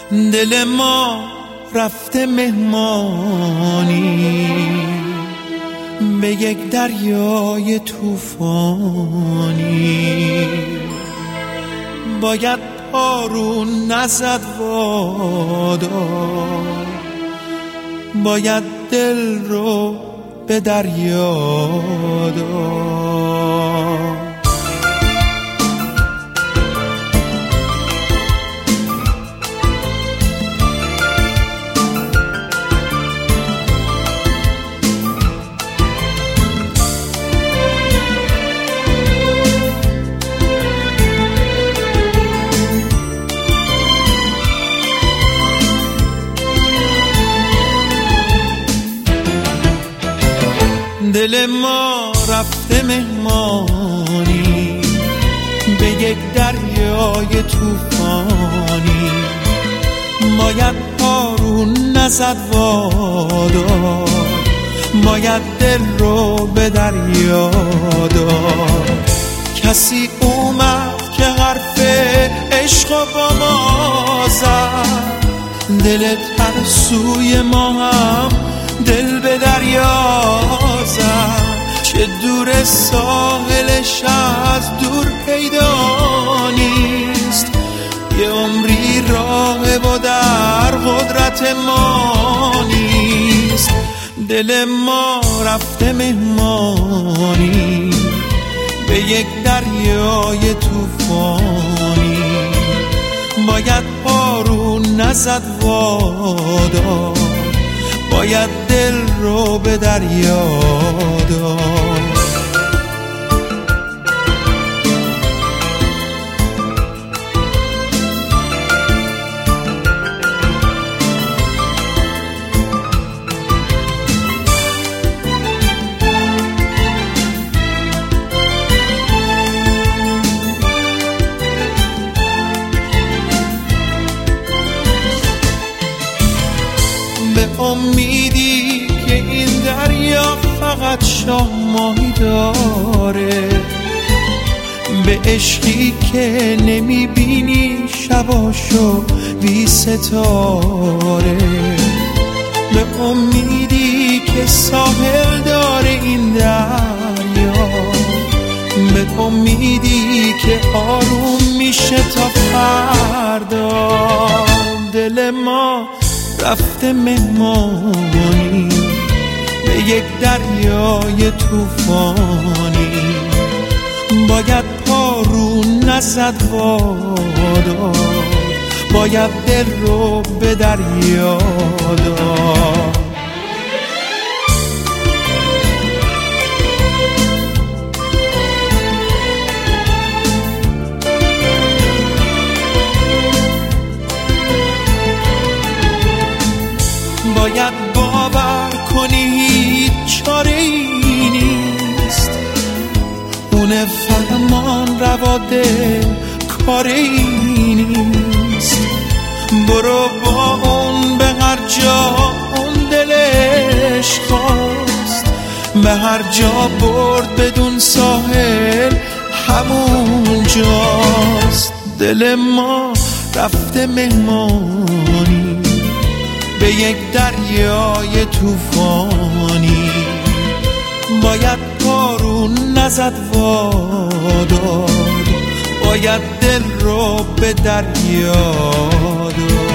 دل ما رفته مهمانی به یک دریای طوفانی، باید بارون نزد وادار، باید دل رو به دریا داد. دل ما رفته مهمانی به یک دریای طوفانی، باید بارون نزد وادار، باید دل رو به دریا داد. کسی اومد که حرف عشق با ما زد، دل ترسوی ما هم دل به دریا زد. چه دور ساحلش از دور پیدا نیست، یه عمری راه و در قدرت ما نیست. دل ما رفته مهمانی به یک دریای طوفانی، باید بارون نزد وادار، باید دل رو به دریا داد. به امیدی که این دریا فقط شاه ماهی داره، به عشقی که نمیبینی شباشو بی ستاره، به امیدی که ساحل داره این دریا، به امیدی که آروم میشه تا فردا. دل ما رفته مهمانی به یک دریای طوفانی، باید بارون نزد وادار، باید دل رو به دریا داد. باید باور کنی هیچ چاره‌ای نیست، اون فرمان روا دل کاری نیست. برو با اون به هر جا اون دلش خواست، به هر جا برد بدون ساحل همون جاست. دل ما رفته مهمانی به یک دریای طوفانی، باید بارون نزد وادار، باید دل رو به دریا داد.